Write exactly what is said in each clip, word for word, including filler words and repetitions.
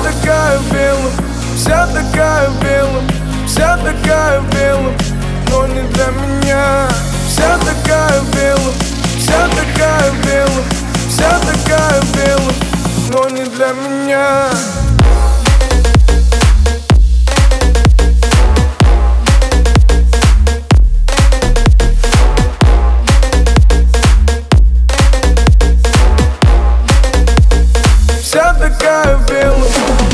такая в белом, вся такая в белом, вся такая в белом, но не для меня. Вся такая в белом, вся такая в белом, вся такая в белом, но не для меня. Вся такая в белом.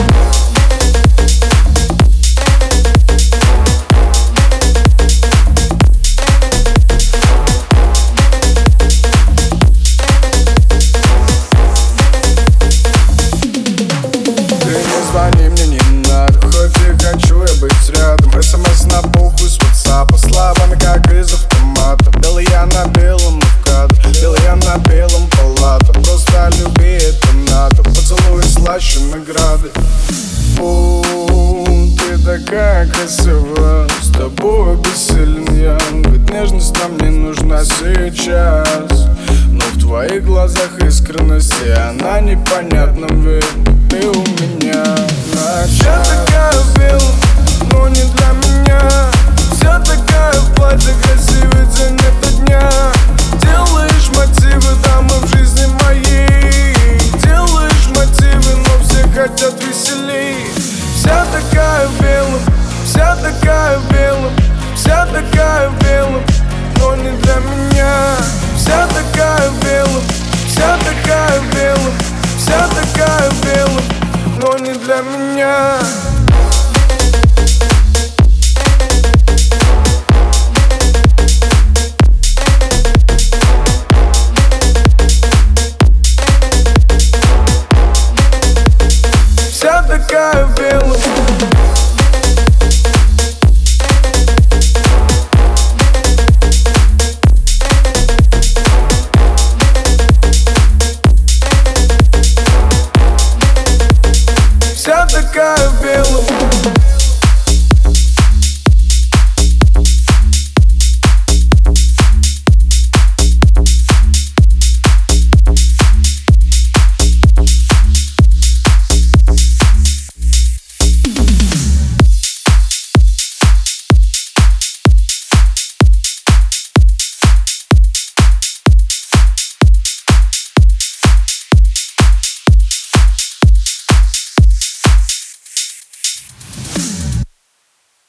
Звони мне не надо, хоть и хочу я быть рядом. СМС на похуй с ватсапа, словами как из автомата. Белый я на белом, но в кадр, белый я на белом палата. Просто люби, это надо, поцелуй слаще награды. О, ты такая красивая, с тобой бессилен я. Ведь нежность нам не нужна сейчас, но в твоих глазах искренность, и она непонятна, ведь ты у меня. Вся такая в белом, но не для меня. Вся такая в платье, красивый день это дня. Делаешь мотивы, дамы в жизни моей. Делаешь мотивы, но все хотят веселей. Вся такая в белом, вся такая в белом, вся такая в белом, но не для меня. Вся такая в белом, вся такая в белом, вся такая в белом, но не для меня. Вся такая в белом. Вся такая в белом.